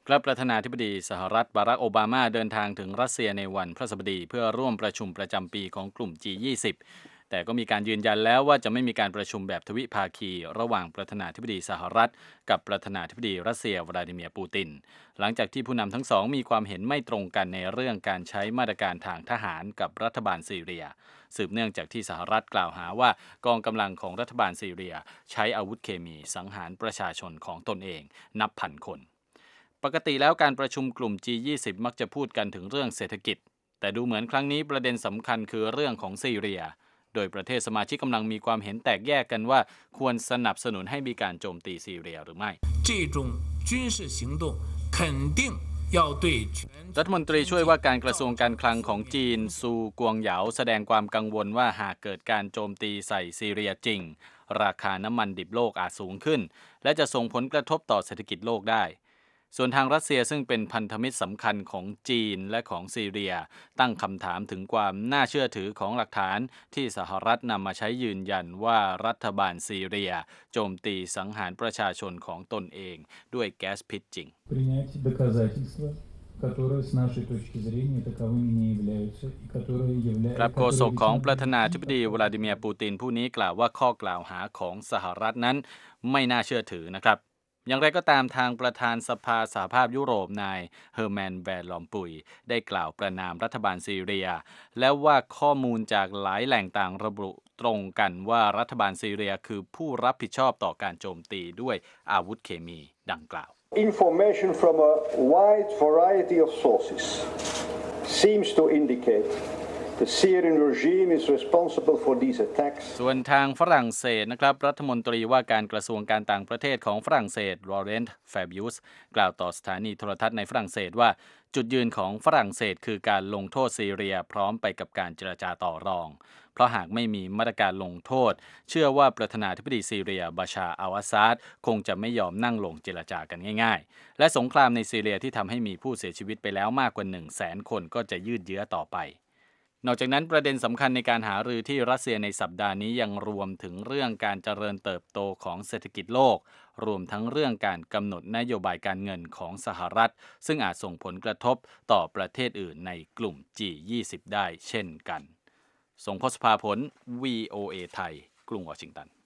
ครับประธานาธิบดีสหรัฐบารักโอบามาเดินทางถึงรัสเซียในวันพฤหัสบดีเพื่อร่วมประชุมประจำปีของกลุ่ม G20 แต่ก็มีการยืนยันแล้วว่าจะไม่มีการประชุมแบบทวิภาคีระหว่างประธานาธิบดีสหรัฐกับประธานาธิบดีรัสเซียวลาดิเมียร์ปูตินหลังจากที่ผู้นำทั้งสองมีความเห็นไม่ตรงกันในเรื่องการใช้มาตรการทางทหารกับรัฐบาลซีเรียสืบเนื่องจากที่สหรัฐกล่าวหาว่ากองกำลังของรัฐบาลซีเรียใช้อาวุธเคมีสังหารประชาชนของตนเองนับพันคนปกติแล้วการประชุมกลุ่ม G20 มักจะพูดกันถึงเรื่องเศรษฐกิจแต่ดูเหมือนครั้งนี้ประเด็นสำคัญคือเรื่องของซีเรียโดยประเทศสมาชิกกำลังมีความเห็นแตกแยกกันว่าควรสนับสนุนให้มีการโจมตีซีเรียหรือไม่รัฐมนตรีช่วยว่าการกระทรวงการคลังของจีนซูกวงเหยาแสดงความกังวลว่าหากเกิดการโจมตีใส่ซีเรียจริงราคาน้ำมันดิบโลกอาจสูงขึ้นและจะส่งผลกระทบต่อเศรษฐกิจโลกได้ส่วนทางรัสเซียซึ่งเป็นพันธมิตรสำคัญของจีนและของซีเรียตั้งคำถามถึงความน่าเชื่อถือของหลักฐานที่สหรัฐนำมาใช้ยืนยันว่ารัฐบาลซีเรียโจมตีสังหารประชาชนของตนเองด้วยแก๊สพิษจริงครับโฆษกของประธานาธิบดีวลาดิเมียร์ปูตินผู้นี้กล่าวว่าข้อกล่าวหาของสหรัฐนั้นไม่น่าเชื่อถือนะครับอย่างไรก็ตามทางประธานสภาสหภาพยุโรปนายเฮอร์แมนแวร์ลอมปุยได้กล่าวประณามรัฐบาลซีเรียและว่าข้อมูลจากหลายแหล่งต่างระบุตรงกันว่ารัฐบาลซีเรียคือผู้รับผิดชอบต่อการโจมตีด้วยอาวุธเคมีดังกล่าว Information from a wide variety of sources seems to indicate The Syrian regime is responsible for these attacks. ส่วนทางฝรั่งเศสนะครับรัฐมนตรีว่าการกระทรวงการต่างประเทศของฝรั่งเศสลอเรนต์แฟบิอุสกล่าวต่อสถานีโทรทัศน์ในฝรั่งเศสว่าจุดยืนของฝรั่งเศสคือการลงโทษซีเรียพร้อมไปกับการเจรจาต่อรองเพราะหากไม่มีมาตรการลงโทษเชื่อว่าประธานาธิบดีซีเรียบาชาอัลอาซาดคงจะไม่ยอมนั่งลงเจรจากันง่ายๆและสงครามในซีเรียที่ทำให้มีผู้เสียชีวิตไปแล้วมากกว่า 100,000 คนก็จะยืดเยื้อต่อไปนอกจากนั้นประเด็นสำคัญในการหารือที่รัสเซียในสัปดาห์นี้ยังรวมถึงเรื่องการเจริญเติบโตของเศรษฐกิจโลกรวมทั้งเรื่องการกำหนดนโยบายการเงินของสหรัฐซึ่งอาจส่งผลกระทบต่อประเทศอื่นในกลุ่ม G20 ได้เช่นกันส่งพศภาผล VOA ไทยกรุงวอชิงตัน